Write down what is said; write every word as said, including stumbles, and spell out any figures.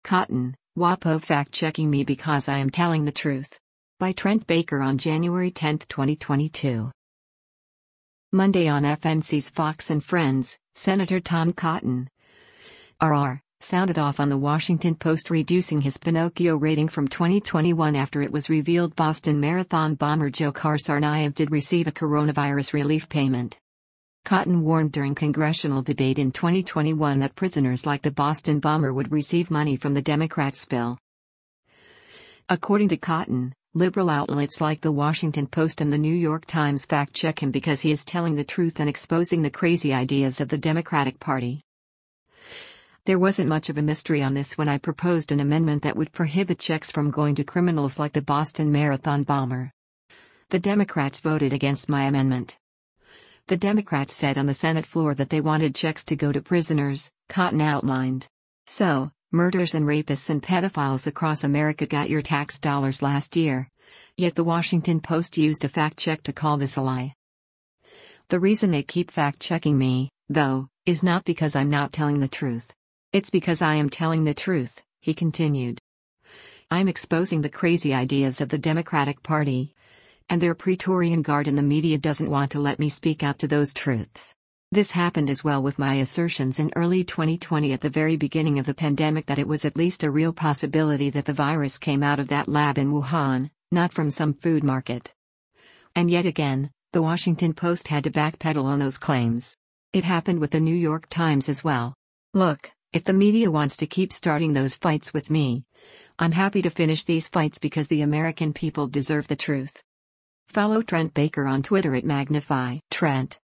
Cotton, WAPO fact-checking me because I am telling the truth. By Trent Baker on January tenth, twenty twenty-two. Monday on F N C's Fox and Friends, Senator Tom Cotton, R R, sounded off on the Washington Post reducing his Pinocchio rating from twenty twenty-one after it was revealed Boston Marathon bomber Dzhokhar Tsarnaev did receive a coronavirus relief payment. Cotton warned during congressional debate in twenty twenty-one that prisoners like the Boston bomber would receive money from the Democrats' bill. According to Cotton, liberal outlets like the Washington Post and the New York Times fact-check him because he is telling the truth and exposing the crazy ideas of the Democratic Party. There wasn't much of a mystery on this when I proposed an amendment that would prohibit checks from going to criminals like the Boston Marathon bomber. The Democrats voted against my amendment. The Democrats said on the Senate floor that they wanted checks to go to prisoners, Cotton outlined. So, murderers and rapists and pedophiles across America got your tax dollars last year. Yet the Washington Post used a fact-check to call this a lie. The reason they keep fact-checking me, though, is not because I'm not telling the truth. It's because I am telling the truth, he continued. I'm exposing the crazy ideas of the Democratic Party. And their Praetorian Guard in the media doesn't want to let me speak out to those truths. This happened as well with my assertions in early twenty twenty at the very beginning of the pandemic that it was at least a real possibility that the virus came out of that lab in Wuhan, not from some food market. And yet again, the Washington Post had to backpedal on those claims. It happened with the New York Times as well. Look, if the media wants to keep starting those fights with me, I'm happy to finish these fights because the American people deserve the truth. Follow Trent Baker on Twitter at Magnify Trent.